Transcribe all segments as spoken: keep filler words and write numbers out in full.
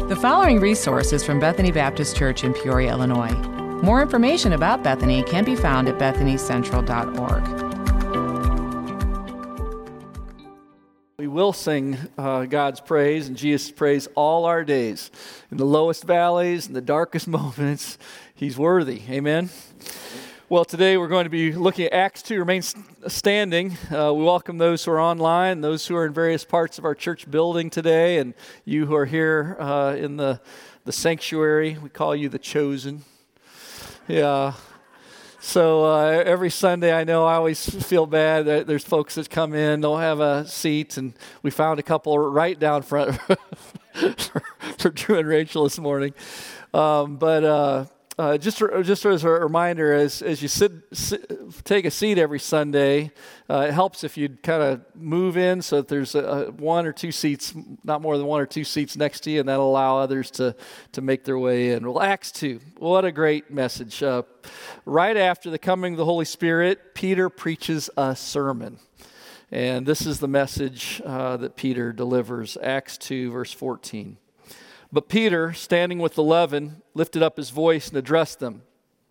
The following resource is from Bethany Baptist Church in Peoria, Illinois. More information about Bethany can be found at bethany central dot org. We will sing uh, God's praise and Jesus' praise all our days. In the lowest valleys, in the darkest moments, He's worthy. Amen? Well, today we're going to be looking at Acts two, remain standing. Uh, we welcome those who are online, those who are in various parts of our church building today, and you who are here uh, in the, the sanctuary. We call you the chosen. Yeah. So uh, every Sunday, I know I always feel bad that there's folks that come in, don't have a seat, and we found a couple right down front for, for Drew and Rachel this morning. Um, but uh, uh, just just as a reminder, as as you sit, sit take a seat every Sunday, uh, it helps if you kind of move in so that there's a, a one or two seats, not more than one or two seats next to you, and that'll allow others to to make their way in. Well, Acts two, what a great message. Uh, right after the coming of the Holy Spirit, Peter preaches a sermon. And this is the message uh, that Peter delivers, Acts two, verse fourteen. But Peter, standing with the eleven, lifted up his voice and addressed them.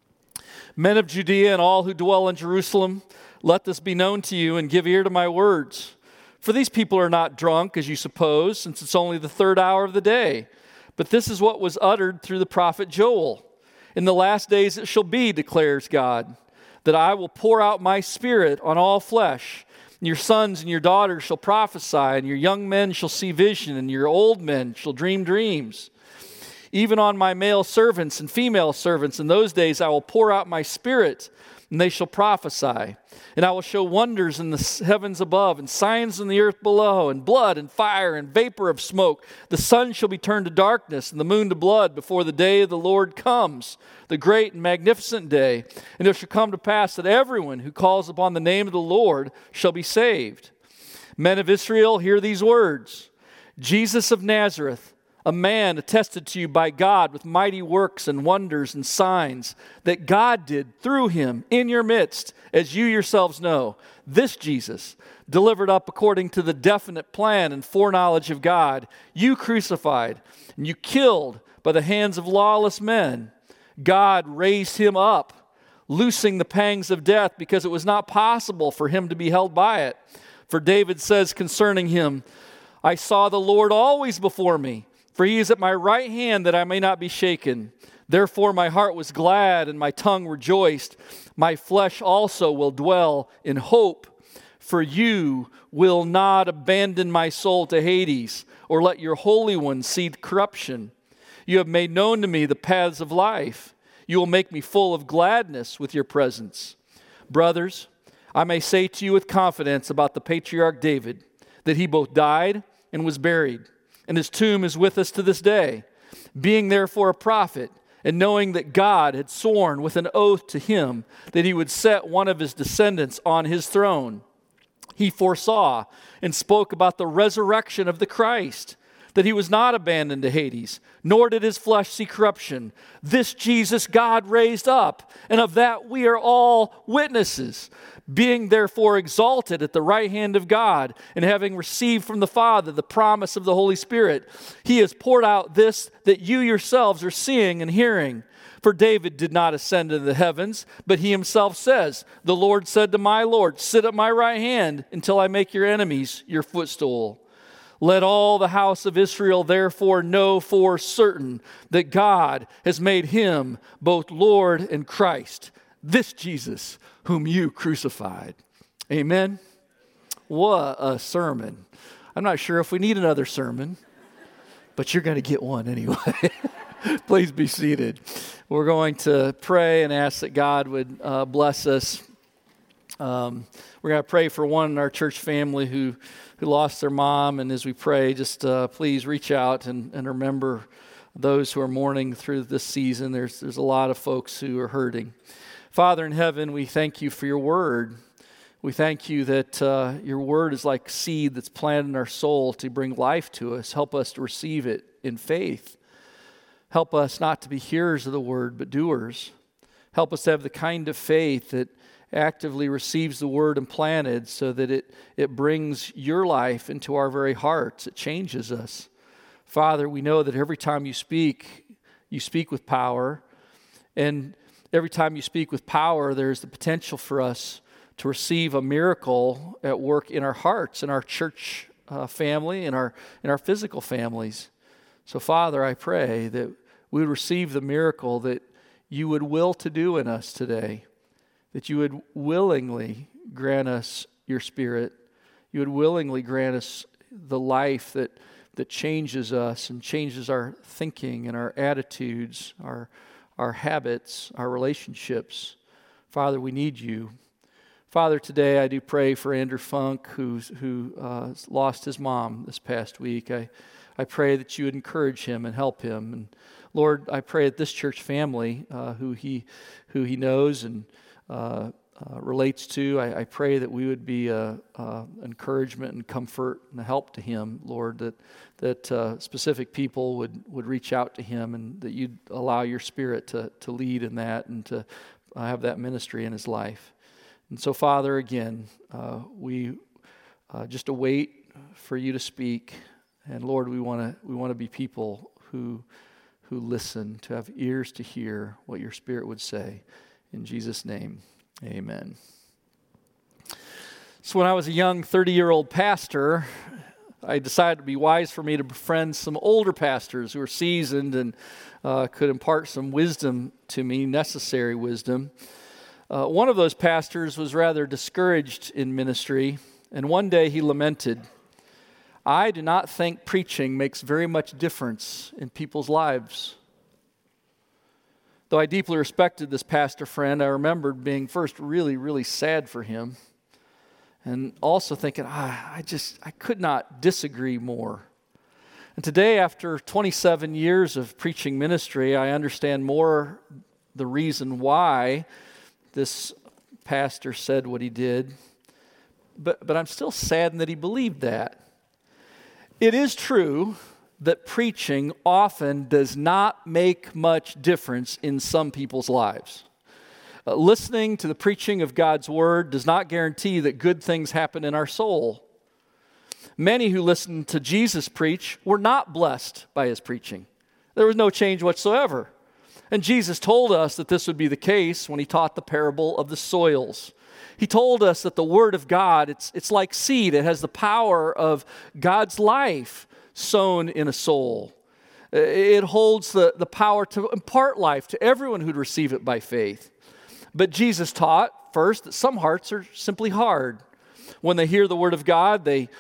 Men of Judea and all who dwell in Jerusalem, let this be known to you and give ear to my words. For these people are not drunk, as you suppose, since it's only the third hour of the day. But this is what was uttered through the prophet Joel. In the last days it shall be, declares God, that I will pour out my spirit on all flesh. And your sons and your daughters shall prophesy, and your young men shall see vision, and your old men shall dream dreams. Even on my male servants and female servants in those days I will pour out my spirit, and they shall prophesy. And I will show wonders in the heavens above, and signs in the earth below, and blood and fire and vapor of smoke. The sun shall be turned to darkness, and the moon to blood, before the day of the Lord comes, the great and magnificent day. And it shall come to pass that everyone who calls upon the name of the Lord shall be saved. Men of Israel, hear these words. Jesus of Nazareth, a man attested to you by God with mighty works and wonders and signs that God did through him in your midst, as you yourselves know. This Jesus, delivered up according to the definite plan and foreknowledge of God, you crucified and you killed by the hands of lawless men. God raised him up, loosing the pangs of death, because it was not possible for him to be held by it. For David says concerning him, I saw the Lord always before me, for he is at my right hand that I may not be shaken. Therefore my heart was glad and my tongue rejoiced. My flesh also will dwell in hope, for you will not abandon my soul to Hades, or let your Holy One see corruption. You have made known to me the paths of life. You will make me full of gladness with your presence. Brothers, I may say to you with confidence about the patriarch David, that he both died and was buried, and his tomb is with us to this day. Being therefore a prophet, and knowing that God had sworn with an oath to him that he would set one of his descendants on his throne, he foresaw and spoke about the resurrection of the Christ, that he was not abandoned to Hades, nor did his flesh see corruption. This Jesus God raised up, and of that we are all witnesses. Being therefore exalted at the right hand of God, and having received from the Father the promise of the Holy Spirit, he has poured out this that you yourselves are seeing and hearing. For David did not ascend into the heavens, but he himself says, the Lord said to my Lord, sit at my right hand until I make your enemies your footstool. Let all the house of Israel therefore know for certain that God has made him both Lord and Christ, this Jesus whom you crucified. Amen. What a sermon. I'm not sure if we need another sermon, but you're going to get one anyway. Please be seated. We're going to pray and ask that God would uh, bless us. Um, we're going to pray for one in our church family who who lost their mom, and as we pray, just uh, please reach out and, and remember those who are mourning through this season. There's there's a lot of folks who are hurting. Father in heaven, we thank you for your word. We thank you that uh, your word is like seed that's planted in our soul to bring life to us. Help us to receive it in faith. Help us not to be hearers of the word, but doers. Help us to have the kind of faith that actively receives the word implanted so that it, it brings your life into our very hearts. It changes us. Father, we know that every time you speak, you speak with power. And every time you speak with power, there's the potential for us to receive a miracle at work in our hearts, in our church uh, family, in our, in our physical families. So, Father, I pray that we would receive the miracle that you would will to do in us today, that you would willingly grant us your Spirit. You would willingly grant us the life that, that changes us and changes our thinking and our attitudes, our, our habits, our relationships. Father, we need you. Father, today I do pray for Andrew Funk, who's, who uh, lost his mom this past week. I, I pray that you would encourage him and help him. And Lord, I pray that this church family, uh, who he who he knows and uh, uh, relates to, I, I pray that we would be a, a encouragement and comfort and a help to him, Lord, that that uh, specific people would, would reach out to him and that you'd allow your Spirit to, to lead in that and to uh, have that ministry in his life. And so, Father, again, uh, we uh, just await for you to speak. And Lord, we want to we want to be people who who listen, to have ears to hear what your Spirit would say. In Jesus' name, amen. So when I was a young thirty-year-old pastor, I decided it would be wise for me to befriend some older pastors who were seasoned and uh, could impart some wisdom to me, necessary wisdom. Uh, one of those pastors was rather discouraged in ministry, and one day he lamented, "I do not think preaching makes very much difference in people's lives." Though I deeply respected this pastor friend, I remembered being first really, really sad for him, and also thinking, ah, I just, I could not disagree more. And today, after twenty-seven years of preaching ministry, I understand more the reason why this pastor said what he did, but, but I'm still saddened that he believed that. It is true that preaching often does not make much difference in some people's lives. Uh, listening to the preaching of God's Word does not guarantee that good things happen in our soul. Many who listened to Jesus preach were not blessed by his preaching. There was no change whatsoever. And Jesus told us that this would be the case when he taught the parable of the soils. He told us that the Word of God, it's, it's like seed. It has the power of God's life sown in a soul. It holds the, the power to impart life to everyone who'd receive it by faith. But Jesus taught, first, that some hearts are simply hard. When they hear the Word of God, they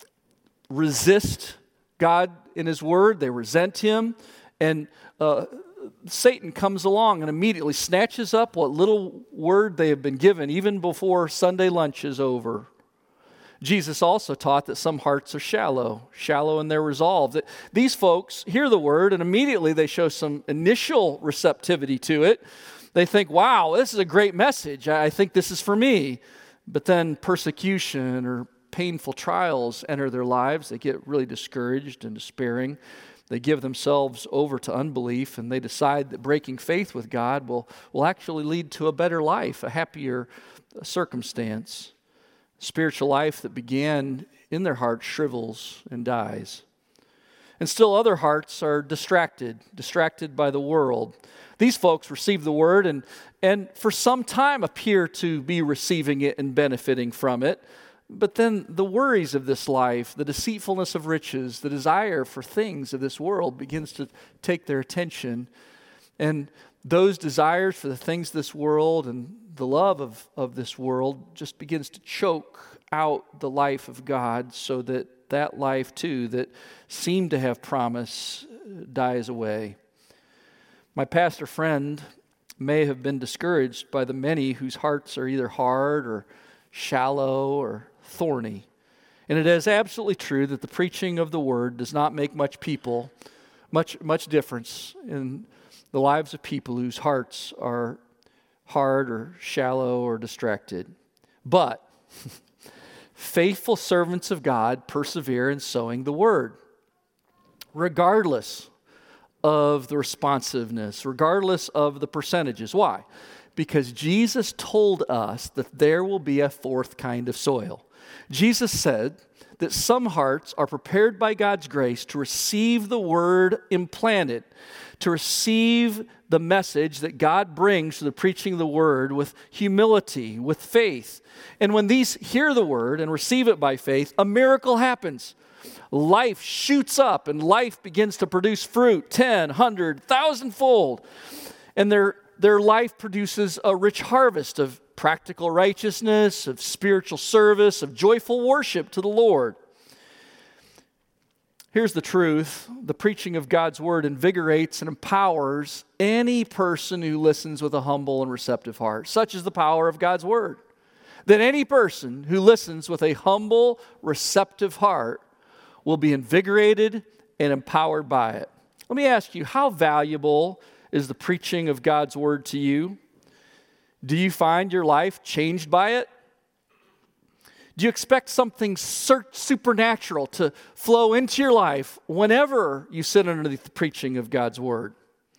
resist God in His Word. They resent Him. And uh, Satan comes along and immediately snatches up what little word they have been given, even before Sunday lunch is over. Jesus also taught that some hearts are shallow, shallow in their resolve. That these folks hear the word and immediately they show some initial receptivity to it. They think, wow, this is a great message. I think this is for me. But then persecution or painful trials enter their lives. They get really discouraged and despairing. They give themselves over to unbelief, and they decide that breaking faith with God will, will actually lead to a better life, a happier circumstance. Spiritual life that began in their heart shrivels and dies. And still other hearts are distracted, distracted by the world. These folks receive the word and, and for some time appear to be receiving it and benefiting from it. But then the worries of this life, the deceitfulness of riches, the desire for things of this world begins to take their attention. And those desires for the things of this world and the love of, of this world just begins to choke out the life of God, so that that life too that seemed to have promise dies away. My pastor friend may have been discouraged by the many whose hearts are either hard or shallow or thorny. And it is absolutely true that the preaching of the word does not make much people, much much difference in the lives of people whose hearts are hard or shallow or distracted. But faithful servants of God persevere in sowing the word, regardless of the responsiveness, regardless of the percentages. Why? Because Jesus told us that there will be a fourth kind of soil. Jesus said that some hearts are prepared by God's grace to receive the word implanted, to receive the message that God brings to the preaching of the word with humility, with faith. And when these hear the word and receive it by faith, a miracle happens. Life shoots up and life begins to produce fruit, ten, hundred, thousandfold. And their, their life produces a rich harvest of practical righteousness, of spiritual service, of joyful worship to the Lord. Here's the truth. The preaching of God's word invigorates and empowers any person who listens with a humble and receptive heart. Such is the power of God's word. That any person who listens with a humble, receptive heart will be invigorated and empowered by it. Let me ask you, how valuable is the preaching of God's word to you? Do you find your life changed by it? Do you expect something supernatural to flow into your life whenever you sit underneath the preaching of God's word?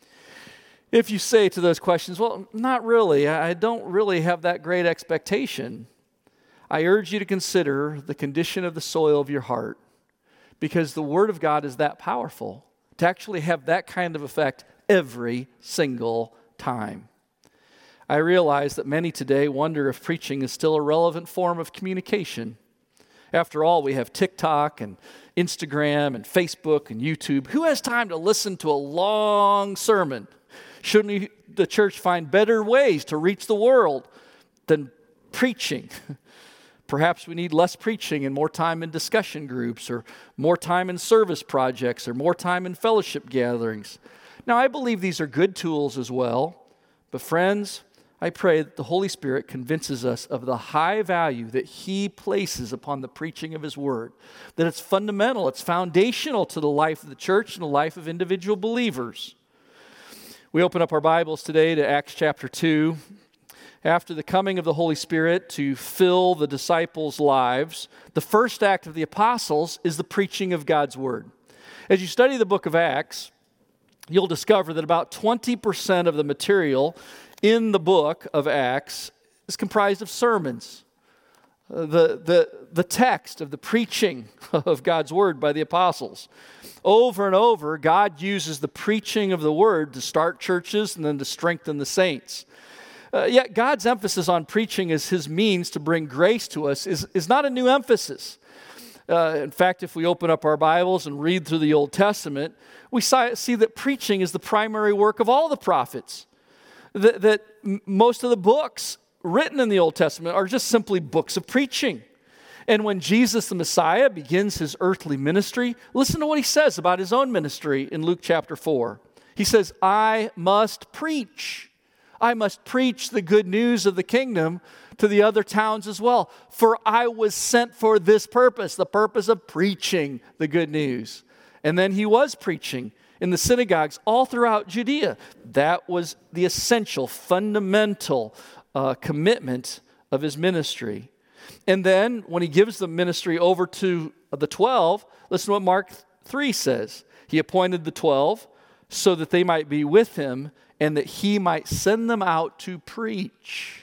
If you say to those questions, well, not really, I don't really have that great expectation, I urge you to consider the condition of the soil of your heart, because the word of God is that powerful to actually have that kind of effect every single time. I realize that many today wonder if preaching is still a relevant form of communication. After all, we have TikTok and Instagram and Facebook and YouTube. Who has time to listen to a long sermon? Shouldn't we, the church find better ways to reach the world than preaching? Perhaps we need less preaching and more time in discussion groups, or more time in service projects, or more time in fellowship gatherings. Now, I believe these are good tools as well, but friends, I pray that the Holy Spirit convinces us of the high value that He places upon the preaching of His Word, that it's fundamental, it's foundational to the life of the church and the life of individual believers. We open up our Bibles today to Acts chapter two. After the coming of the Holy Spirit to fill the disciples' lives, the first act of the apostles is the preaching of God's Word. As you study the book of Acts, you'll discover that about twenty percent of the material in the book of Acts is comprised of sermons. Uh, the, the, the text of the preaching of God's word by the apostles. Over and over, God uses the preaching of the word to start churches and then to strengthen the saints. Uh, yet God's emphasis on preaching as His means to bring grace to us is, is not a new emphasis. Uh, in fact, if we open up our Bibles and read through the Old Testament, we see that preaching is the primary work of all the prophets. That, that most of the books written in the Old Testament are just simply books of preaching. And when Jesus the Messiah begins His earthly ministry, listen to what He says about His own ministry in Luke chapter four. He says, I must preach. I must preach the good news of the kingdom to the other towns as well. For I was sent for this purpose, the purpose of preaching the good news. And then He was preaching in the synagogues all throughout Judea. That was the essential, fundamental uh, commitment of His ministry. And then when He gives the ministry over to the twelve, listen to what Mark three says. He appointed the twelve so that they might be with Him and that He might send them out to preach.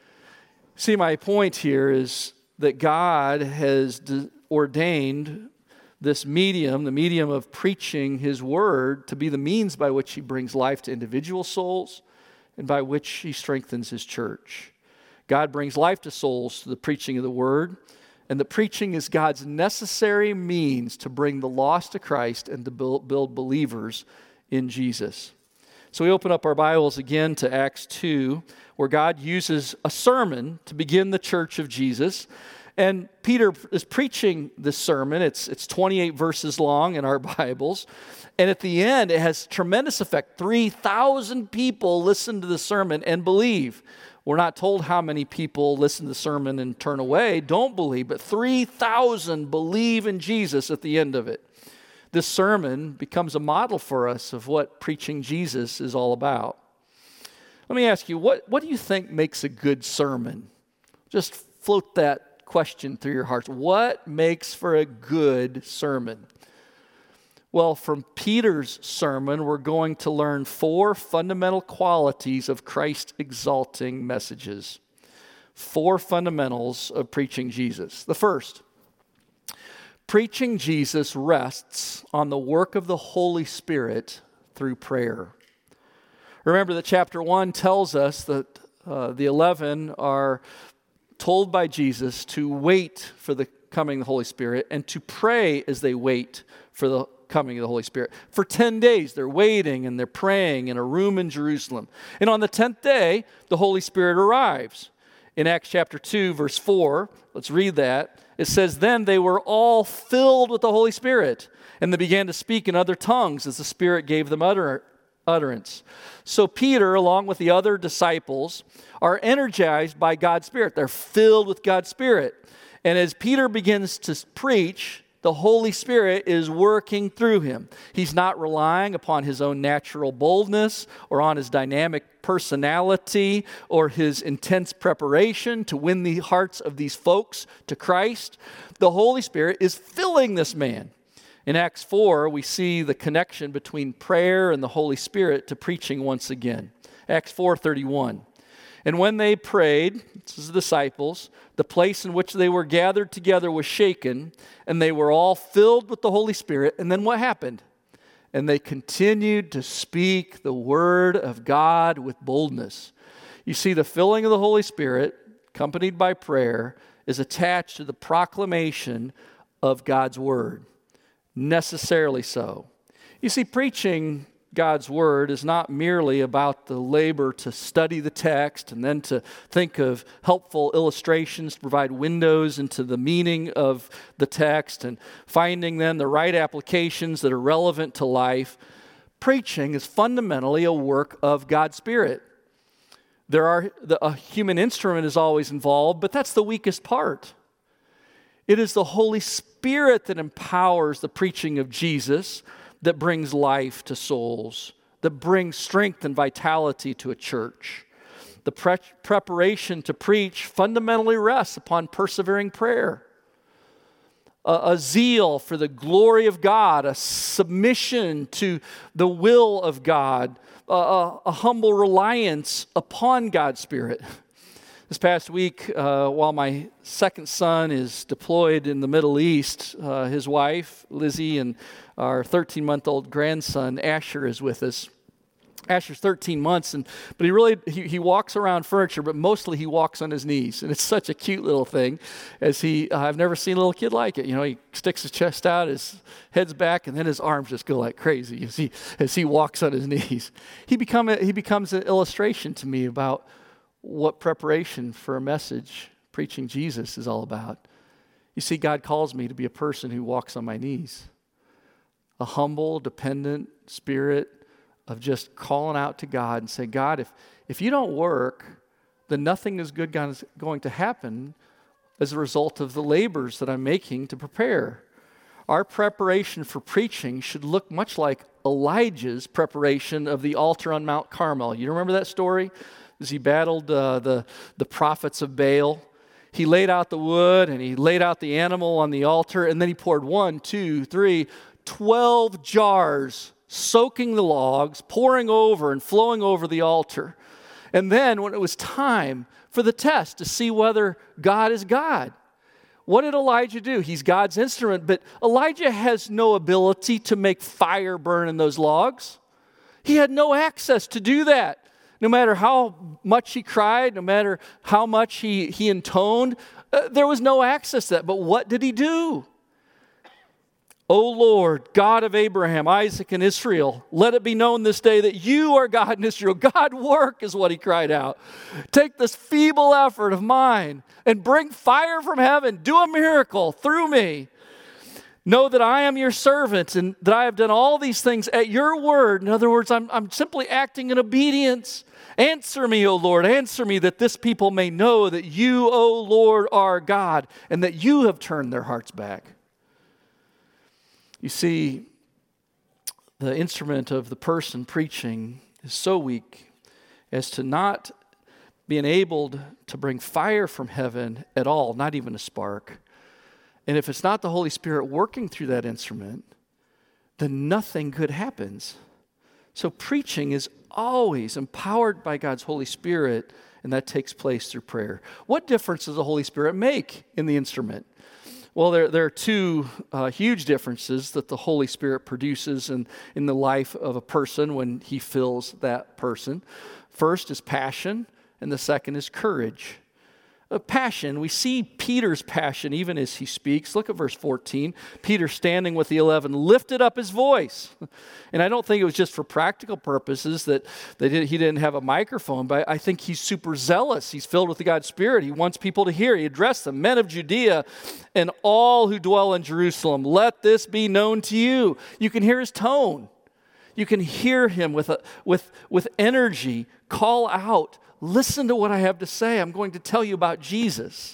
See, my point here is that God has de- ordained this medium, the medium of preaching His word, to be the means by which He brings life to individual souls and by which He strengthens His church. God brings life to souls through the preaching of the word, and the preaching is God's necessary means to bring the lost to Christ and to build, build believers in Jesus. So we open up our Bibles again to Acts two, where God uses a sermon to begin the church of Jesus. And Peter is preaching this sermon. It's, it's twenty-eight verses long in our Bibles. And at the end, it has tremendous effect. three thousand people listen to the sermon and believe. We're not told how many people listen to the sermon and turn away, don't believe, but three thousand believe in Jesus at the end of it. This sermon becomes a model for us of what preaching Jesus is all about. Let me ask you, what, what do you think makes a good sermon? Just float that question through your hearts. What makes for a good sermon? Well, from Peter's sermon, we're going to learn four fundamental qualities of Christ-exalting messages. Four fundamentals of preaching Jesus. The first, Preaching Jesus rests on the work of the Holy Spirit through prayer. Remember that chapter one tells us that uh, the eleven are told by Jesus to wait for the coming of the Holy Spirit and to pray as they wait for the coming of the Holy Spirit. For ten days, they're waiting and they're praying in a room in Jerusalem. And on the tenth day, the Holy Spirit arrives. In Acts chapter two, verse four, let's read that. It says, "Then they were all filled with the Holy Spirit, and they began to speak in other tongues as the Spirit gave them utter, utterance." So Peter, along with the other disciples, are energized by God's Spirit. They're filled with God's Spirit. And as Peter begins to preach, the Holy Spirit is working through him. He's not relying upon his own natural boldness or on his dynamic personality or his intense preparation to win the hearts of these folks to Christ. The Holy Spirit is filling this man. In Acts four, we see the connection between prayer and the Holy Spirit to preaching once again. Acts four thirty-one. "And when they prayed," this is the disciples, "the place in which they were gathered together was shaken, and they were all filled with the Holy Spirit." And then what happened? "And they continued to speak the word of God with boldness." You see, the filling of the Holy Spirit, accompanied by prayer, is attached to the proclamation of God's word. Necessarily so. You see, preaching God's word is not merely about the labor to study the text and then to think of helpful illustrations to provide windows into the meaning of the text and finding then the right applications that are relevant to life. Preaching is fundamentally a work of God's Spirit. There are the, a human instrument is always involved, but that's the weakest part. It is the Holy Spirit that empowers the preaching of Jesus, that brings life to souls, that brings strength and vitality to a church. The pre- preparation to preach fundamentally rests upon persevering prayer, a, a zeal for the glory of God, a submission to the will of God, a, a, a humble reliance upon God's Spirit. This past week, uh, while my second son is deployed in the Middle East, uh, his wife, Lizzie, and our thirteen-month-old grandson, Asher, is with us. Asher's thirteen months, and but he really, he, he walks around furniture, but mostly he walks on his knees. And it's such a cute little thing. As he, uh, I've never seen a little kid like it. You know, he sticks his chest out, his head's back, and then his arms just go like crazy as he, as he walks on his knees. He, become a, he becomes an illustration to me about what preparation for a message, preaching Jesus, is all about. You see, God calls me to be a person who walks on my knees. A humble, dependent spirit of just calling out to God and saying, God, if, if you don't work, then nothing is good going to happen as a result of the labors that I'm making to prepare. Our preparation for preaching should look much like Elijah's preparation of the altar on Mount Carmel. You remember that story? As he battled uh, the, the prophets of Baal. He laid out the wood and he laid out the animal on the altar, and then he poured one, two, three, twelve jars, soaking the logs, pouring over and flowing over the altar. And then when it was time for the test to see whether God is God, what did Elijah do? He's God's instrument, but Elijah has no ability to make fire burn in those logs. He had no access to do that. No matter how much he cried, no matter how much he, he intoned, uh, there was no access to that. But what did he do? O Lord, God of Abraham, Isaac, and Israel, let it be known this day that you are God in Israel. God, work, is what he cried out. Take this feeble effort of mine and bring fire from heaven. Do a miracle through me. Know that I am your servant and that I have done all these things at your word. In other words, I'm, I'm simply acting in obedience. Answer me, O Lord, answer me, that this people may know that you, O Lord, are God, and that you have turned their hearts back. You see, the instrument of the person preaching is so weak as to not be enabled to bring fire from heaven at all, not even a spark. And if it's not the Holy Spirit working through that instrument, then nothing good happens. So preaching is always empowered by God's Holy Spirit, and that takes place through prayer. What difference does the Holy Spirit make in the instrument? Well, there, there are two uh, huge differences that the Holy Spirit produces in, in the life of a person when he fills that person. First is passion, and the second is courage. Uh, passion, we see Peter's passion even as he speaks. Look at verse fourteen. Peter, standing with the eleven, lifted up his voice. And I don't think it was just for practical purposes that they did, he didn't have a microphone, but I think he's super zealous. He's filled with the God's Spirit. He wants people to hear. He addressed them, men of Judea and all who dwell in Jerusalem. Let this be known to you. You can hear his tone. You can hear him with, a, with, with energy call out, listen to what I have to say. I'm going to tell you about Jesus.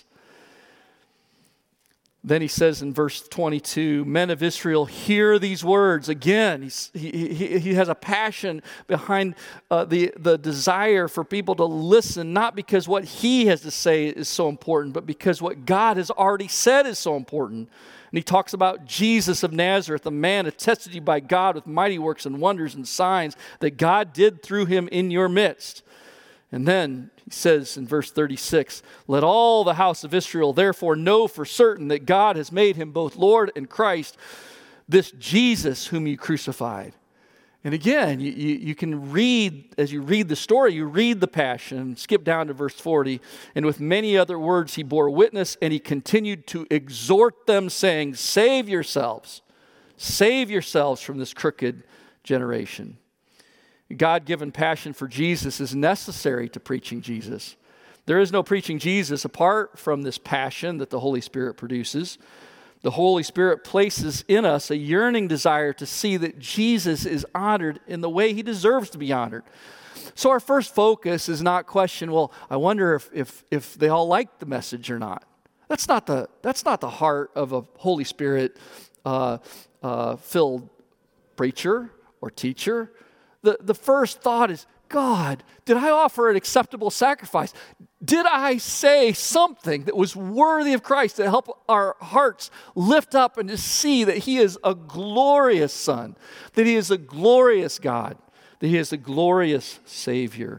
Then he says in verse twenty-two, men of Israel, hear these words. Again, he's, he, he, he has a passion behind uh, the, the desire for people to listen, not because what he has to say is so important, but because what God has already said is so important. And he talks about Jesus of Nazareth, a man attested to you by God with mighty works and wonders and signs that God did through him in your midst. And then he says in verse thirty-six, let all the house of Israel therefore know for certain that God has made him both Lord and Christ, this Jesus whom you crucified. And again, you, you, you can read, as you read the story, you read the passion, skip down to verse forty, and with many other words he bore witness, and he continued to exhort them, saying, save yourselves, save yourselves from this crooked generation. God-given passion for Jesus is necessary to preaching Jesus. There is no preaching Jesus apart from this passion that the Holy Spirit produces. The Holy Spirit places in us a yearning desire to see that Jesus is honored in the way he deserves to be honored. So our first focus is not question, well, I wonder if if, if they all like the message or not. That's not the, that's not the heart of a Holy Spirit uh, uh, filled preacher or teacher. The, the first thought is, God, did I offer an acceptable sacrifice? Did I say something that was worthy of Christ to help our hearts lift up and to see that he is a glorious Son, that he is a glorious God, that he is a glorious Savior?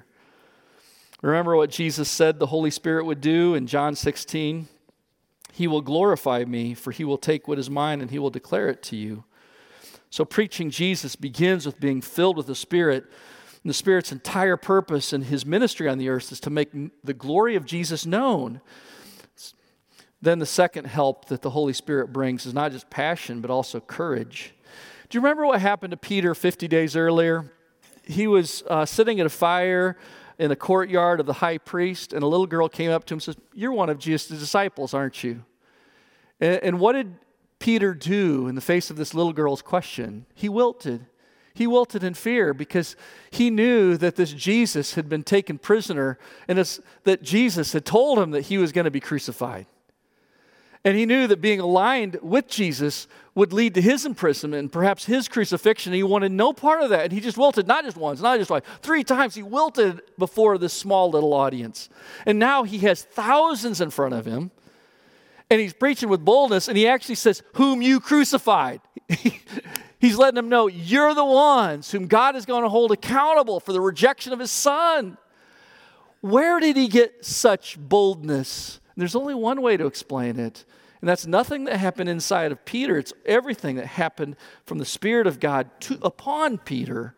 Remember what Jesus said the Holy Spirit would do in John sixteen? He will glorify me, for he will take what is mine and he will declare it to you. So preaching Jesus begins with being filled with the Spirit. And the Spirit's entire purpose in his ministry on the earth is to make the glory of Jesus known. Then the second help that the Holy Spirit brings is not just passion, but also courage. Do you remember what happened to Peter fifty days earlier? He was uh, sitting at a fire in the courtyard of the high priest, and a little girl came up to him and says, you're one of Jesus' disciples, aren't you? And, and what did Peter do in the face of this little girl's question? He wilted. He wilted in fear because he knew that this Jesus had been taken prisoner and that Jesus had told him that he was going to be crucified. And he knew that being aligned with Jesus would lead to his imprisonment and perhaps his crucifixion. He wanted no part of that. And he just wilted, not just once, not just twice, three times. He wilted before this small little audience. And now he has thousands in front of him. And he's preaching with boldness, and he actually says, whom you crucified. He's letting them know, you're the ones whom God is going to hold accountable for the rejection of his Son. Where did he get such boldness? And there's only one way to explain it, and that's nothing that happened inside of Peter. It's everything that happened from the Spirit of God to, upon Peter.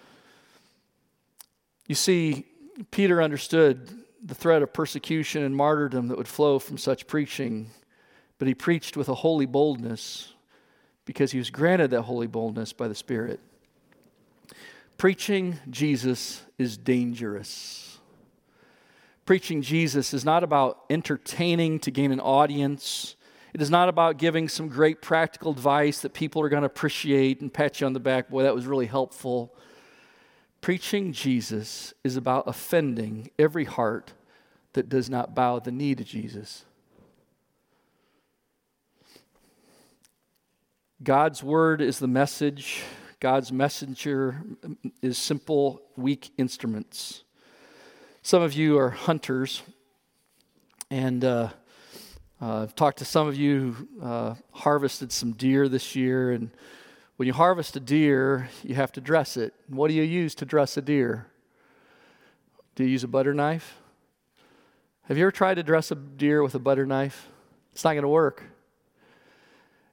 You see, Peter understood the threat of persecution and martyrdom that would flow from such preaching. But he preached with a holy boldness because he was granted that holy boldness by the Spirit. Preaching Jesus is dangerous. Preaching Jesus is not about entertaining to gain an audience. It is not about giving some great practical advice that people are going to appreciate and pat you on the back. Boy, that was really helpful. Preaching Jesus is about offending every heart that does not bow the knee to Jesus. God's word is the message. God's messenger is simple, weak instruments. Some of you are hunters, and uh, uh, I've talked to some of you who uh, harvested some deer this year, and when you harvest a deer, you have to dress it. What do you use to dress a deer? Do you use a butter knife? Have you ever tried to dress a deer with a butter knife? It's not going to work.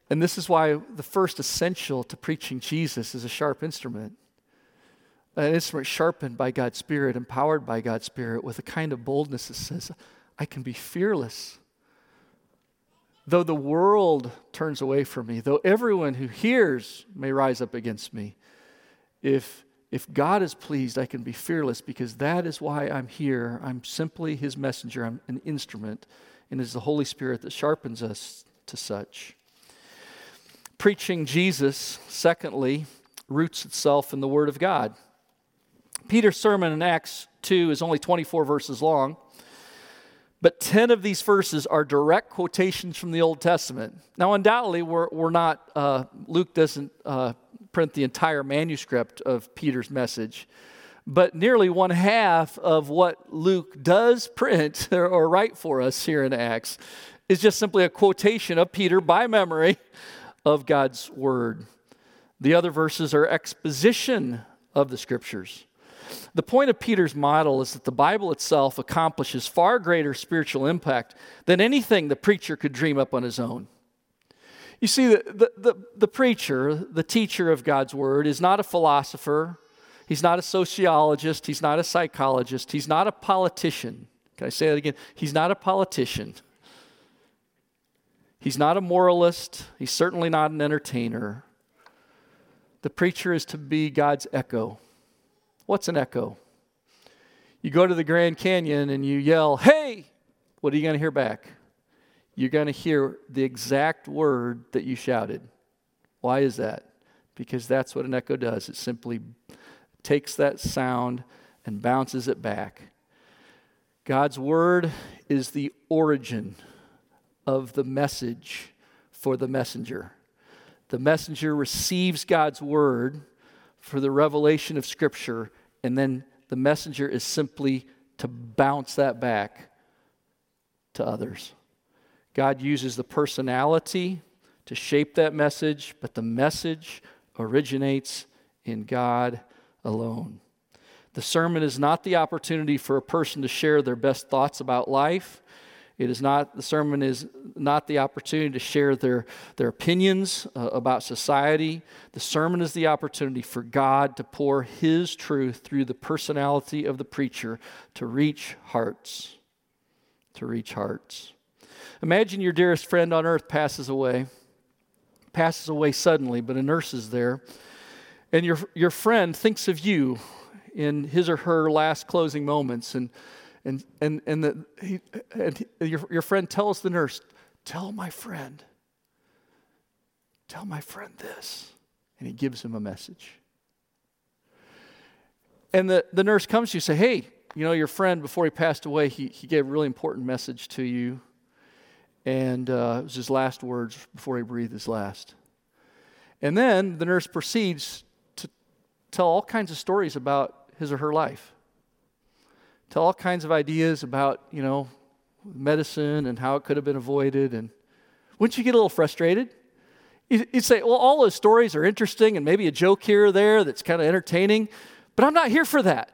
And this is why the first essential to preaching Jesus is a sharp instrument. An instrument sharpened by God's Spirit, empowered by God's Spirit, with a kind of boldness that says, I can be fearless. Though the world turns away from me, though everyone who hears may rise up against me, if, if God is pleased, I can be fearless, because that is why I'm here. I'm simply His messenger. I'm an instrument, and it is the Holy Spirit that sharpens us to such. Preaching Jesus, secondly, roots itself in the Word of God. Peter's sermon in Acts two is only twenty-four verses long, but ten of these verses are direct quotations from the Old Testament. Now, undoubtedly, we're, we're not, uh, Luke doesn't uh, print the entire manuscript of Peter's message, but nearly one half of what Luke does print or, or write for us here in Acts is just simply a quotation of Peter by memory of God's Word. The other verses are exposition of the Scriptures. The point of Peter's model is that the Bible itself accomplishes far greater spiritual impact than anything the preacher could dream up on his own. You see, the, the, the, the preacher, the teacher of God's Word, is not a philosopher. He's not a sociologist. He's not a psychologist. He's not a politician. Can I say that again? He's not a politician. He's not a moralist. He's certainly not an entertainer. The preacher is to be God's echo. What's an echo? You go to the Grand Canyon and you yell, hey! What are you going to hear back? You're going to hear the exact word that you shouted. Why is that? Because that's what an echo does. It simply takes that sound and bounces it back. God's Word is the origin of the message for the messenger. The messenger receives God's Word for the revelation of Scripture, and then the messenger is simply to bounce that back to others. God uses the personality to shape that message, but the message originates in God alone. The sermon is not the opportunity for a person to share their best thoughts about life. It is not, the sermon is not the opportunity to share their, their opinions uh, about society. The sermon is the opportunity for God to pour His truth through the personality of the preacher to reach hearts. To reach hearts. Imagine your dearest friend on earth passes away. Passes away suddenly, but a nurse is there. And your, your friend thinks of you in his or her last closing moments, and And and and, the, he, and he, your, your friend tells the nurse, tell my friend, tell my friend this. And he gives him a message. And the, the nurse comes to you and says, hey, you know, your friend, before he passed away, he, he gave a really important message to you. And uh, it was his last words before he breathed his last. And then the nurse proceeds to tell all kinds of stories about his or her life. Tell all kinds of ideas about, you know, medicine and how it could have been avoided. And wouldn't you get a little frustrated? You'd say, well, all those stories are interesting and maybe a joke here or there that's kind of entertaining, but I'm not here for that.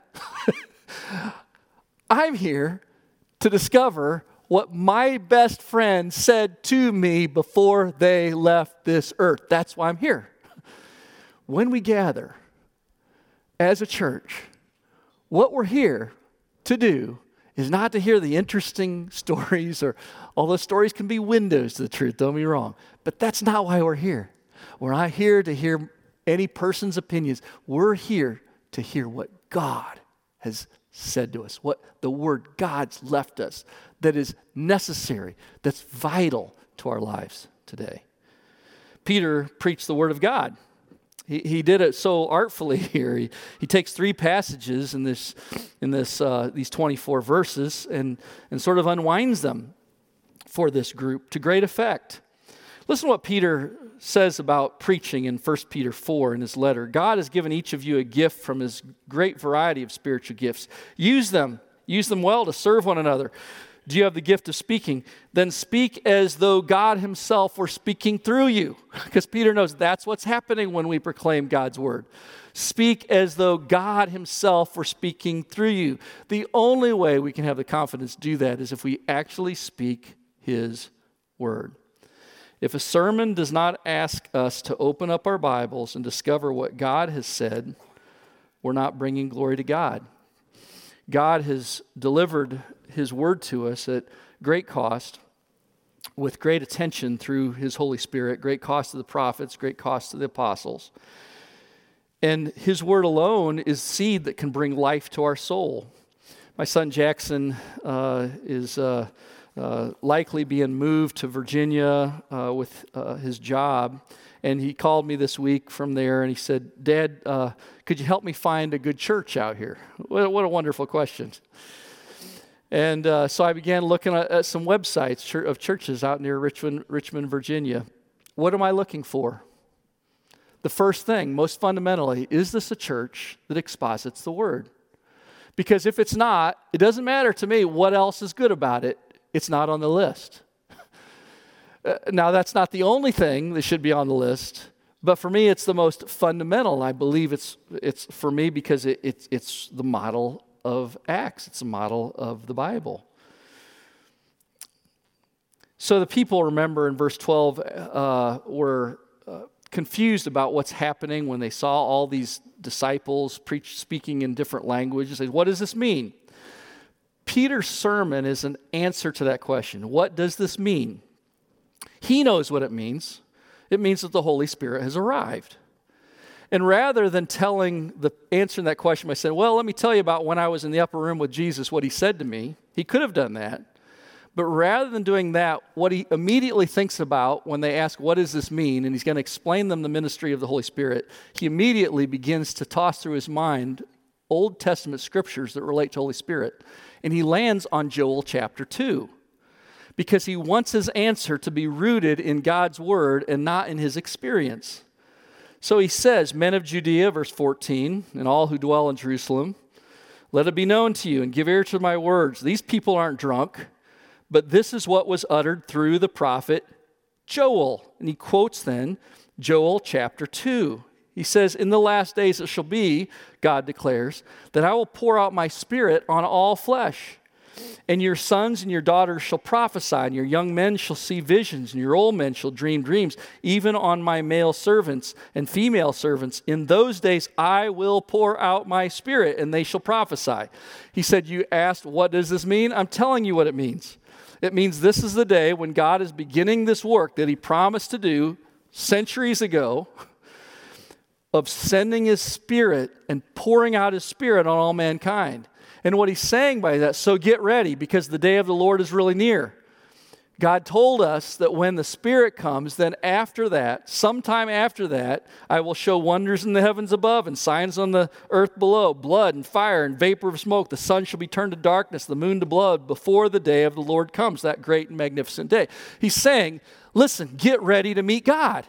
I'm here to discover what my best friend said to me before they left this earth. That's why I'm here. When we gather as a church, what we're here to do is not to hear the interesting stories, or all those stories can be windows to the truth, don't be wrong. But that's not why we're here. We're not here to hear any person's opinions. We're here to hear what God has said to us, what the Word God's left us that is necessary, that's vital to our lives today. Peter preached the Word of God. He, he did it so artfully here. He, he takes three passages in this, in this, uh, these twenty-four verses and, and sort of unwinds them for this group to great effect. Listen to what Peter says about preaching in First Peter four in his letter. God has given each of you a gift from His great variety of spiritual gifts. Use them. Use them well to serve one another. Do you have the gift of speaking? Then speak as though God Himself were speaking through you. Because Peter knows that's what's happening when we proclaim God's Word. Speak as though God Himself were speaking through you. The only way we can have the confidence to do that is if we actually speak His Word. If a sermon does not ask us to open up our Bibles and discover what God has said, we're not bringing glory to God. God has delivered his word to us at great cost, with great attention through his Holy Spirit, great cost to the prophets, great cost to the apostles. And his word alone is seed that can bring life to our soul. My son Jackson uh, is uh, uh, likely being moved to Virginia uh, with uh, his job. And he called me this week from there and he said, Dad, uh, could you help me find a good church out here? What, what a wonderful question. And uh, so I began looking at, at some websites ch- of churches out near Richmond, Richmond, Virginia. What am I looking for? The first thing, most fundamentally, is this a church that exposits the word? Because if it's not, it doesn't matter to me what else is good about it. It's not on the list. uh, now, that's not the only thing that should be on the list, but for me, it's the most fundamental. I believe it's it's for me because it, it's it's the model of Acts. It's a model of the Bible. So the people, remember in verse twelve, uh, were uh, confused about what's happening when they saw all these disciples preach, speaking in different languages. They said, what does this mean? Peter's sermon is an answer to that question. What does this mean? He knows what it means. It means that the Holy Spirit has arrived. And rather than telling the answering that question by saying, well, let me tell you about when I was in the upper room with Jesus, what he said to me, he could have done that. But rather than doing that, what he immediately thinks about when they ask, what does this mean? And he's going to explain them the ministry of the Holy Spirit. He immediately begins to toss through his mind Old Testament scriptures that relate to Holy Spirit. And he lands on Joel chapter two. Because he wants his answer to be rooted in God's word and not in his experience. So he says, men of Judea, verse fourteen, and all who dwell in Jerusalem, let it be known to you and give ear to my words. These people aren't drunk, but this is what was uttered through the prophet Joel. And he quotes then Joel chapter two. He says, in the last days it shall be, God declares, that I will pour out my spirit on all flesh. And your sons and your daughters shall prophesy, and your young men shall see visions, and your old men shall dream dreams, even on my male servants and female servants. In those days I will pour out my spirit, and they shall prophesy. He said, you asked, what does this mean? I'm telling you what it means. It means this is the day when God is beginning this work that he promised to do centuries ago of sending his spirit and pouring out his spirit on all mankind. And what he's saying by that, so get ready because the day of the Lord is really near. God told us that when the Spirit comes, then after that, sometime after that, I will show wonders in the heavens above and signs on the earth below, blood and fire and vapor of smoke. The sun shall be turned to darkness, the moon to blood before the day of the Lord comes, that great and magnificent day. He's saying, listen, get ready to meet God.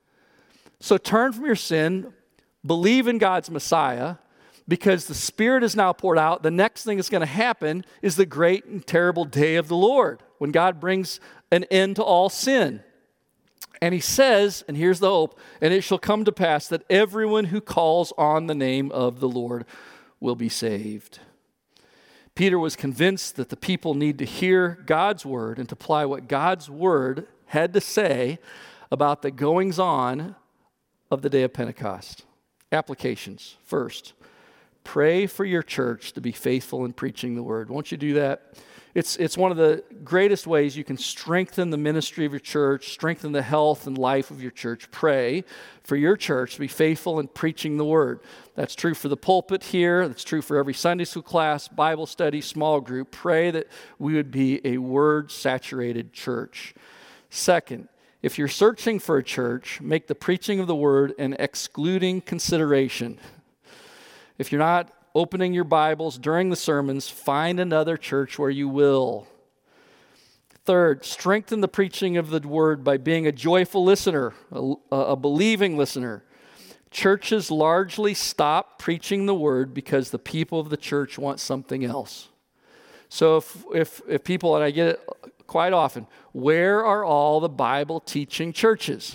So turn from your sin, believe in God's Messiah, because the Spirit is now poured out. The next thing that's going to happen is the great and terrible day of the Lord, when God brings an end to all sin. And he says, and here's the hope, and it shall come to pass that everyone who calls on the name of the Lord will be saved. Peter was convinced that the people need to hear God's word and to apply what God's word had to say about the goings-on of the day of Pentecost. Applications. First, pray for your church to be faithful in preaching the word. Won't you do that? It's, it's one of the greatest ways you can strengthen the ministry of your church, strengthen the health and life of your church. Pray for your church to be faithful in preaching the word. That's true for the pulpit here. That's true for every Sunday school class, Bible study, small group. Pray that we would be a word-saturated church. Second, if you're searching for a church, make the preaching of the word an excluding consideration. If you're not opening your Bibles during the sermons, find another church where you will. Third, strengthen the preaching of the word by being a joyful listener, a, a believing listener. Churches largely stop preaching the word because the people of the church want something else. So if, if, if people, and I get it quite often, where are all the Bible teaching churches?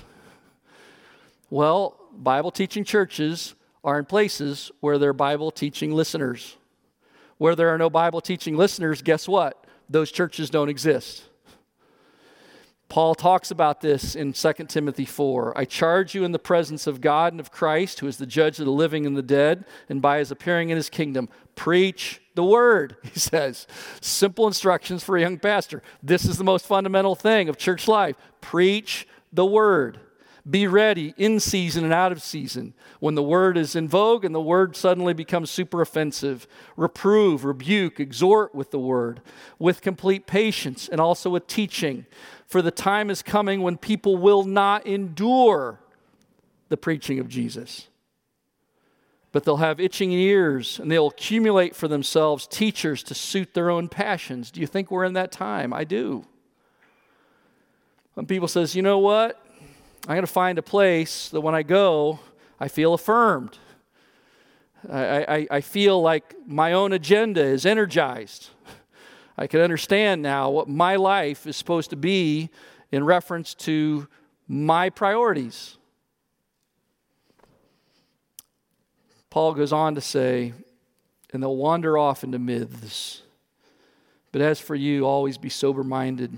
Well, Bible teaching churches are in places where there are Bible teaching listeners. Where there are no Bible teaching listeners, guess what? Those churches don't exist. Paul talks about this in Second Timothy four. I charge you in the presence of God and of Christ, who is the judge of the living and the dead, and by his appearing in his kingdom, preach the word, he says. Simple instructions for a young pastor. This is the most fundamental thing of church life. Preach the word. Be ready in season and out of season. When the word is in vogue and the word suddenly becomes super offensive, reprove, rebuke, exhort with the word, with complete patience and also with teaching. For the time is coming when people will not endure the preaching of Jesus, but they'll have itching ears and they'll accumulate for themselves teachers to suit their own passions. Do you think we're in that time? I do. When people says, you know what? I'm going to find a place that when I go, I feel affirmed. I, I, I feel like my own agenda is energized. I can understand now what my life is supposed to be in reference to my priorities. Paul goes on to say, and they'll wander off into myths. But as for you, always be sober-minded.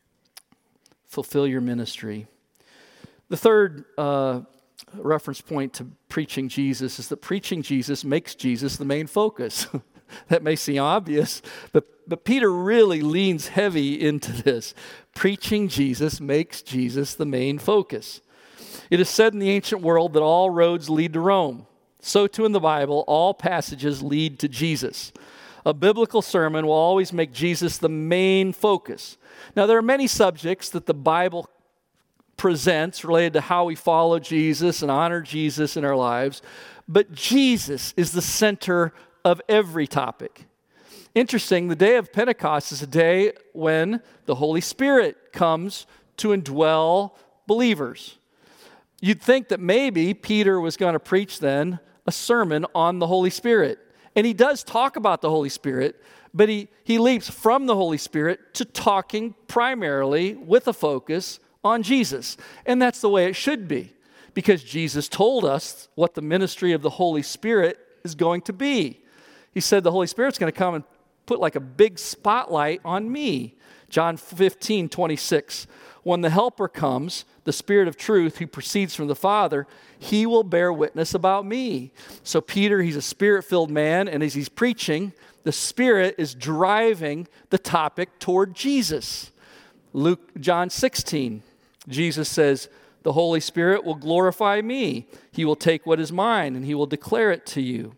Fulfill your ministry. The third uh, reference point to preaching Jesus is that preaching Jesus makes Jesus the main focus. That may seem obvious, but, but Peter really leans heavy into this. Preaching Jesus makes Jesus the main focus. It is said in the ancient world that all roads lead to Rome. So too in the Bible, all passages lead to Jesus. A biblical sermon will always make Jesus the main focus. Now, there are many subjects that the Bible presents related to how we follow Jesus and honor Jesus in our lives, but Jesus is the center of every topic. Interesting, the day of Pentecost is a day when the Holy Spirit comes to indwell believers. You'd think that maybe Peter was going to preach then a sermon on the Holy Spirit. And he does talk about the Holy Spirit, but he, he leaps from the Holy Spirit to talking primarily with a focus on Jesus. And that's the way it should be, because Jesus told us what the ministry of the Holy Spirit is going to be. He said the Holy Spirit's going to come and put like a big spotlight on me. John fifteen twenty-six. When the Helper comes, the Spirit of truth who proceeds from the Father, he will bear witness about me. So Peter, he's a Spirit-filled man, and as he's preaching, the Spirit is driving the topic toward Jesus. Luke, John sixteen, Jesus says, the Holy Spirit will glorify me. He will take what is mine and he will declare it to you.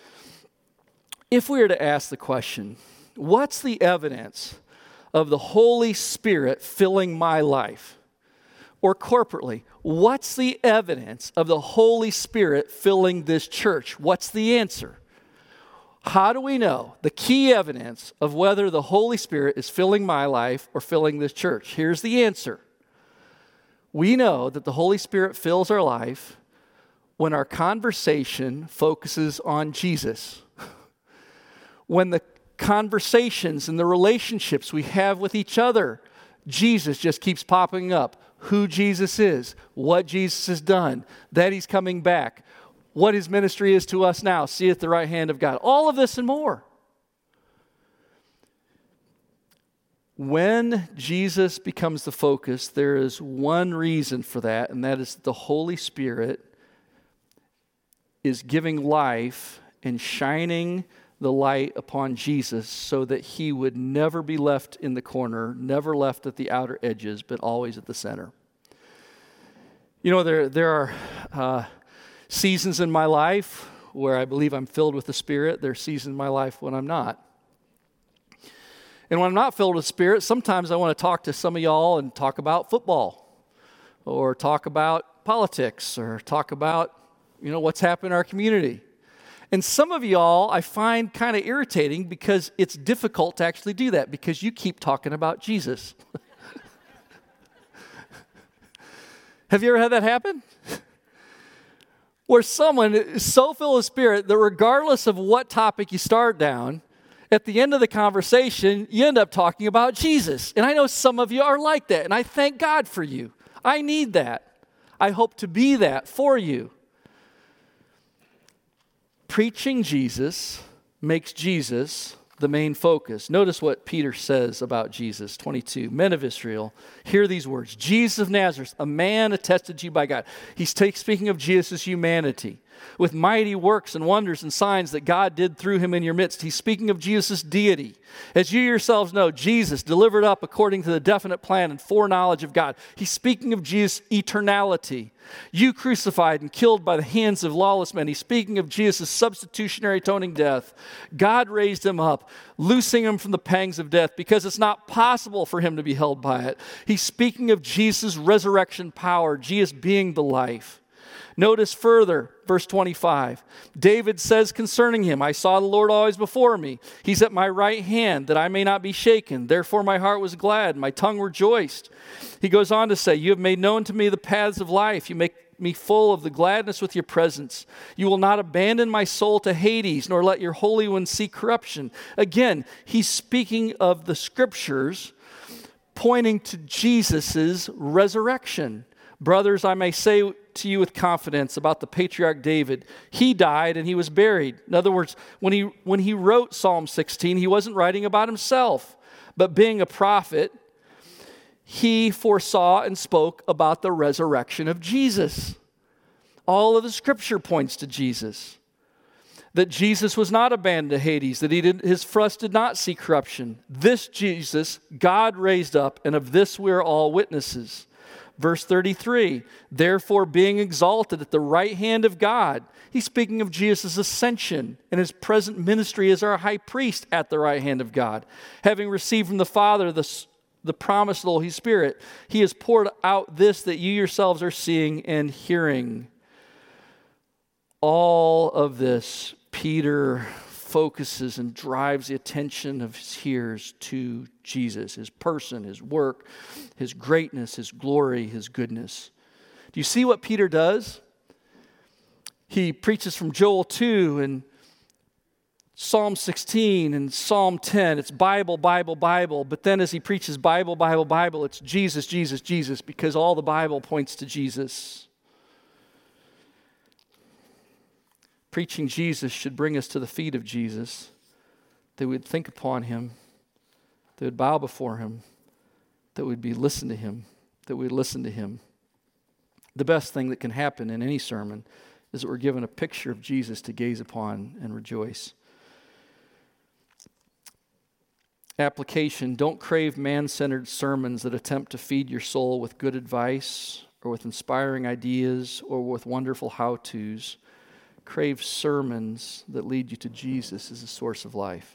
If we were to ask the question, what's the evidence of the Holy Spirit filling my life? Or corporately, what's the evidence of the Holy Spirit filling this church? What's the answer? How do we know the key evidence of whether the Holy Spirit is filling my life or filling this church? Here's the answer. We know that the Holy Spirit fills our life when our conversation focuses on Jesus. When the conversations and the relationships we have with each other, Jesus just keeps popping up. Who Jesus is, what Jesus has done, that he's coming back, what his ministry is to us now, see at the right hand of God. All of this and more. When Jesus becomes the focus, there is one reason for that, and that is the Holy Spirit is giving life and shining the light upon Jesus so that he would never be left in the corner, never left at the outer edges, but always at the center. You know, there, there are uh, seasons in my life where I believe I'm filled with the Spirit. There are seasons in my life when I'm not. And when I'm not filled with Spirit, sometimes I want to talk to some of y'all and talk about football or talk about politics or talk about, you know, what's happened in our community. And some of y'all I find kind of irritating because it's difficult to actually do that because you keep talking about Jesus. Have you ever had that happen? Where someone is so filled with Spirit that regardless of what topic you start down, at the end of the conversation, you end up talking about Jesus. And I know some of you are like that, and I thank God for you. I need that. I hope to be that for you. Preaching Jesus makes Jesus the main focus. Notice what Peter says about Jesus. twenty-two, men of Israel, hear these words. Jesus of Nazareth, a man attested to you by God. He's take, speaking of Jesus' humanity. With mighty works and wonders and signs that God did through him in your midst. He's speaking of Jesus' deity. As you yourselves know, Jesus delivered up according to the definite plan and foreknowledge of God. He's speaking of Jesus' eternality. You crucified and killed by the hands of lawless men. He's speaking of Jesus' substitutionary atoning death. God raised him up, loosing him from the pangs of death because it's not possible for him to be held by it. He's speaking of Jesus' resurrection power, Jesus being the life. Notice further, verse twenty-five. David says concerning him, I saw the Lord always before me. He's at my right hand, that I may not be shaken. Therefore my heart was glad, my tongue rejoiced. He goes on to say, you have made known to me the paths of life. You make me full of the gladness with your presence. You will not abandon my soul to Hades, nor let your Holy One see corruption. Again, he's speaking of the Scriptures, pointing to Jesus' resurrection. Brothers, I may say to you with confidence about the patriarch David, he died and he was buried. In other words, when he, when he wrote Psalm sixteen, he wasn't writing about himself, but being a prophet, he foresaw and spoke about the resurrection of Jesus. All of the Scripture points to Jesus. That Jesus was not abandoned to Hades, that he did, his flesh did not see corruption. This Jesus, God raised up, and of this we are all witnesses. Verse thirty-three, therefore being exalted at the right hand of God. He's speaking of Jesus' ascension and his present ministry as our high priest at the right hand of God. Having received from the Father the, the promise of the Holy Spirit, he has poured out this that you yourselves are seeing and hearing. All of this, Peter focuses and drives the attention of his hearers to Jesus, his person, his work, his greatness, his glory, his goodness. Do you see what Peter does? He preaches from Joel two and Psalm sixteen and Psalm ten. It's Bible, Bible, Bible. But then as he preaches Bible, Bible, Bible, it's Jesus, Jesus, Jesus, because all the Bible points to Jesus. Preaching Jesus should bring us to the feet of Jesus, that we would think upon him, that we would bow before him, that we'd be listen to him, that we'd listen to him. The best thing that can happen in any sermon is that we're given a picture of Jesus to gaze upon and rejoice. Application, don't crave man-centered sermons that attempt to feed your soul with good advice or with inspiring ideas or with wonderful how-tos. Crave sermons that lead you to Jesus as a source of life.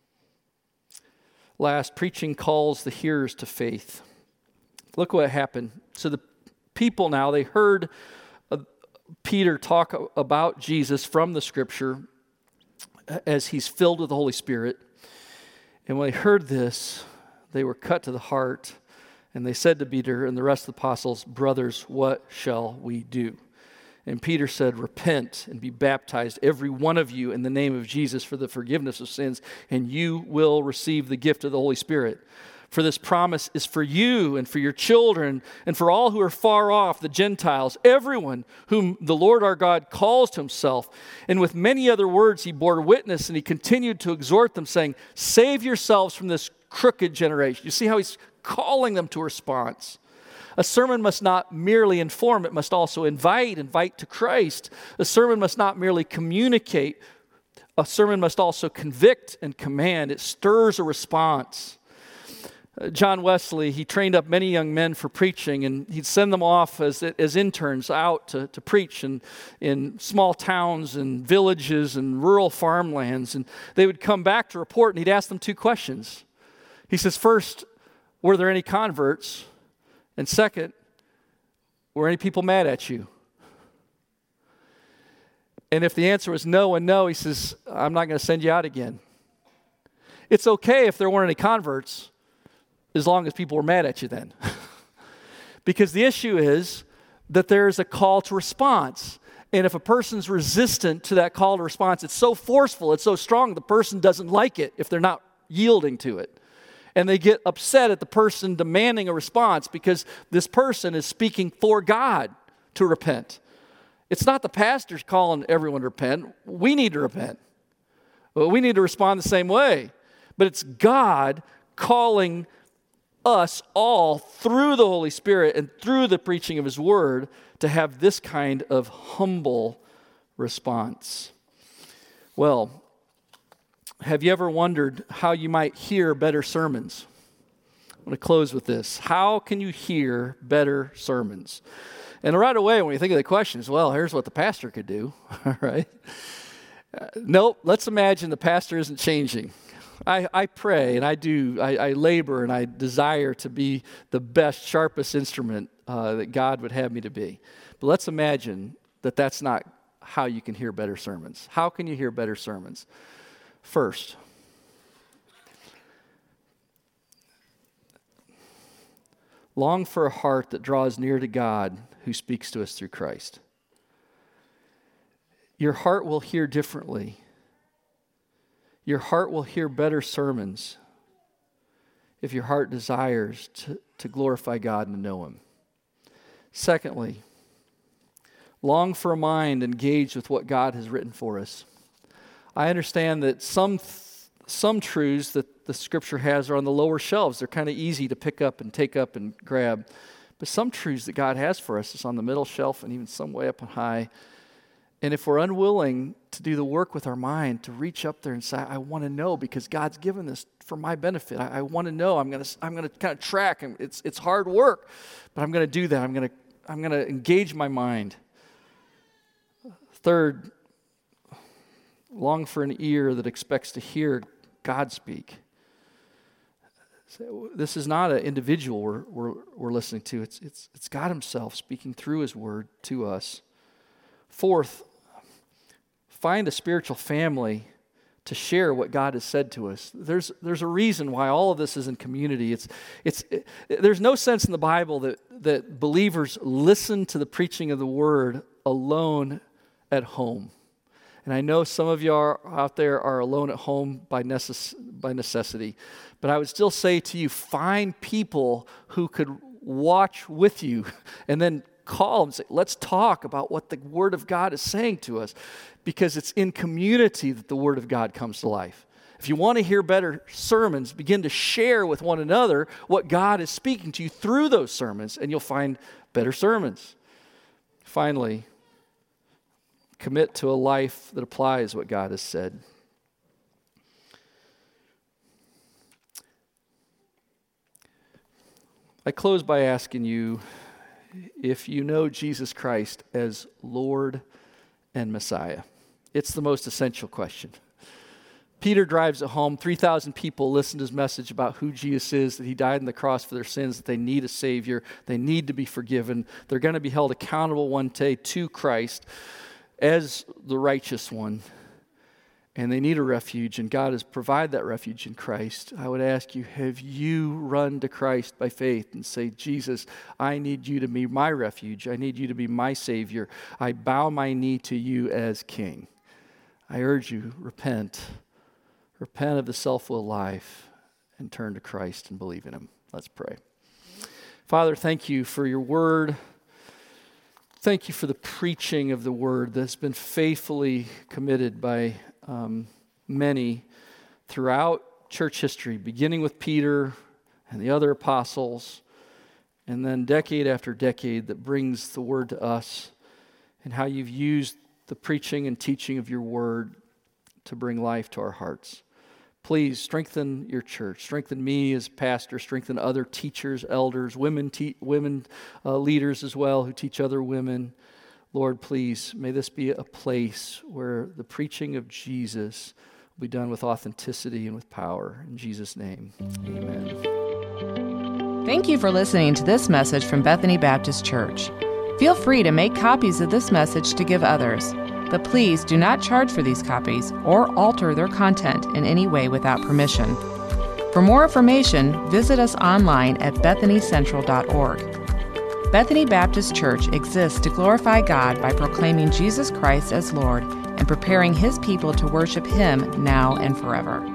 Last, preaching calls the hearers to faith. Look what happened. So the people now, they heard uh, Peter talk about Jesus from the Scripture as he's filled with the Holy Spirit. And when they heard this, they were cut to the heart. And they said to Peter and the rest of the apostles, brothers, what shall we do? And Peter said, repent and be baptized, every one of you, in the name of Jesus for the forgiveness of sins, and you will receive the gift of the Holy Spirit. For this promise is for you and for your children and for all who are far off, the Gentiles, everyone whom the Lord our God calls to himself. And with many other words he bore witness, and he continued to exhort them, saying, save yourselves from this crooked generation. You see how he's calling them to a response. A sermon must not merely inform, it must also invite, invite to Christ. A sermon must not merely communicate, a sermon must also convict and command. It stirs a response. Uh, John Wesley, he trained up many young men for preaching, and he'd send them off as, as interns out to, to preach in, in small towns and villages and rural farmlands. And they would come back to report, and he'd ask them two questions. He says, first, were there any converts? And second, were any people mad at you? And if the answer was no and no, he says, I'm not going to send you out again. It's okay if there weren't any converts, as long as people were mad at you then. Because the issue is that there is a call to response. And if a person's resistant to that call to response, it's so forceful, it's so strong, the person doesn't like it if they're not yielding to it. And they get upset at the person demanding a response because this person is speaking for God to repent. It's not the pastors calling everyone to repent. We need to repent. Well, we need to respond the same way. But it's God calling us all through the Holy Spirit and through the preaching of His Word to have this kind of humble response. Well, have you ever wondered how you might hear better sermons? I'm going to close with this. How can you hear better sermons? And right away, when you think of the question, is, well, here's what the pastor could do, all right? Uh, nope, let's imagine the pastor isn't changing. I, I pray and I do, I, I labor and I desire to be the best, sharpest instrument uh, that God would have me to be. But let's imagine that that's not how you can hear better sermons. How can you hear better sermons? First, long for a heart that draws near to God who speaks to us through Christ. Your heart will hear differently. Your heart will hear better sermons if your heart desires to, to glorify God and to know Him. Secondly, long for a mind engaged with what God has written for us. I understand that some some truths that the Scripture has are on the lower shelves. They're kind of easy to pick up and take up and grab. But some truths that God has for us is on the middle shelf and even some way up high. And if we're unwilling to do the work with our mind, to reach up there and say, I want to know because God's given this for my benefit. I, I want to know. I'm going to I'm going to kind of track. And it's it's hard work, but I'm going to do that. I'm going to I'm going to engage my mind. Third, long for an ear that expects to hear God speak. So this is not an individual we're, we're, we're listening to. It's, it's, it's God Himself speaking through His Word to us. Fourth, find a spiritual family to share what God has said to us. There's, there's a reason why all of this is in community. It's, it's, it, there's no sense in the Bible that, that believers listen to the preaching of the Word alone at home. And I know some of you are out there are alone at home by, necess- by necessity. But I would still say to you, find people who could watch with you and then call and say, let's talk about what the Word of God is saying to us. Because it's in community that the Word of God comes to life. If you want to hear better sermons, begin to share with one another what God is speaking to you through those sermons, and you'll find better sermons. Finally, commit to a life that applies what God has said. I close by asking you if you know Jesus Christ as Lord and Messiah. It's the most essential question. Peter drives it home. three thousand people listen to his message about who Jesus is, that He died on the cross for their sins, that they need a Savior, they need to be forgiven. They're going to be held accountable one day to Christ as the righteous one, and they need a refuge, and God has provided that refuge in Christ. I would ask you, have you run to Christ by faith and say, Jesus, I need you to be my refuge. I need you to be my Savior. I bow my knee to you as King. I urge you, repent. Repent of the self-will life and turn to Christ and believe in Him. Let's pray. Father, thank you for your word. Thank you for the preaching of the Word that's been faithfully committed by um, many throughout church history, beginning with Peter and the other apostles, and then decade after decade that brings the Word to us, and how you've used the preaching and teaching of your Word to bring life to our hearts. Please strengthen your church. Strengthen me as pastor. Strengthen other teachers, elders, women te- women uh, leaders as well who teach other women. Lord, please, may this be a place where the preaching of Jesus will be done with authenticity and with power. In Jesus' name, amen. Thank you for listening to this message from Bethany Baptist Church. Feel free to make copies of this message to give others. But please do not charge for these copies or alter their content in any way without permission. For more information, visit us online at bethany central dot org. Bethany Baptist Church exists to glorify God by proclaiming Jesus Christ as Lord and preparing His people to worship Him now and forever.